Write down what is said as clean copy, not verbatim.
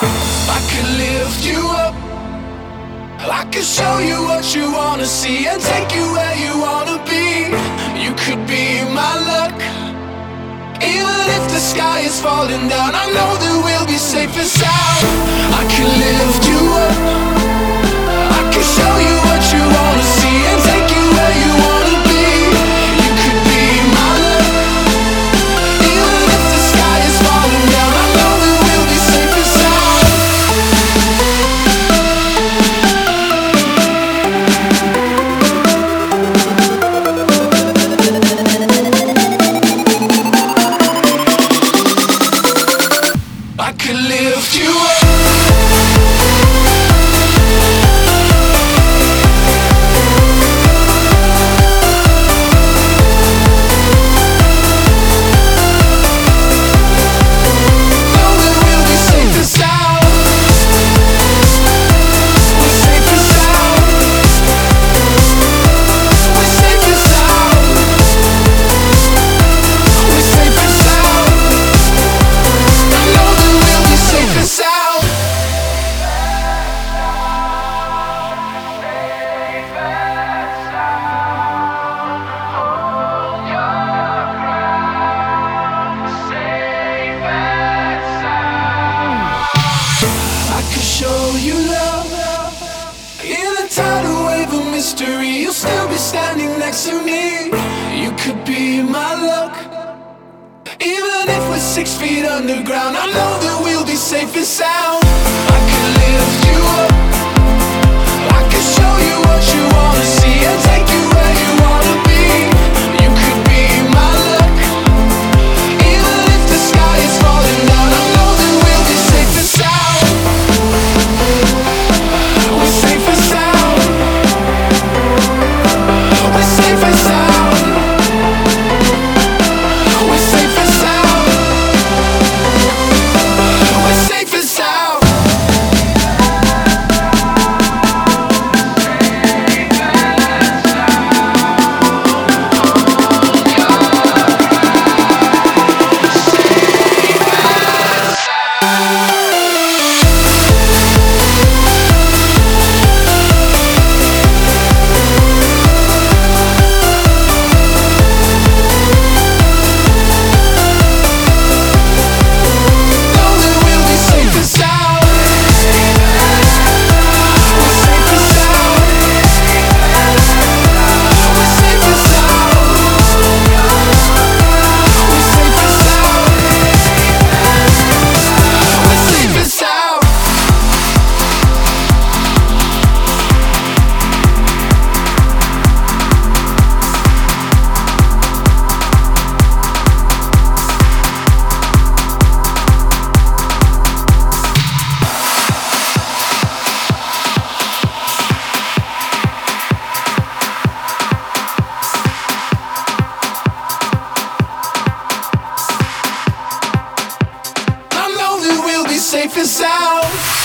I could lift you up. I could show you what you wanna see and take you where you wanna be. You could be my luck. Even if the sky is falling down, I know that we'll be safe and sound. I could lift you up. I could show you what you wanna see and take you where you wanna be. You could be my luck. Even if the sky is falling down, I know that we'll be safe and sound. I could lift you up. Show you love in a tidal wave of mystery. You'll still be standing next to me. You could be my luck. Even if we're 6 feet underground, I know that we'll be safe and sound. I could lift you up. I could show you what you wanna see and take you where you wanna be. You could be my luck. Even if the sky is falling down, I know that we'll be safe and sound. We're safe and sound. We're safe and sound. We're safe and sound. We're safe and sound. Safe and sound.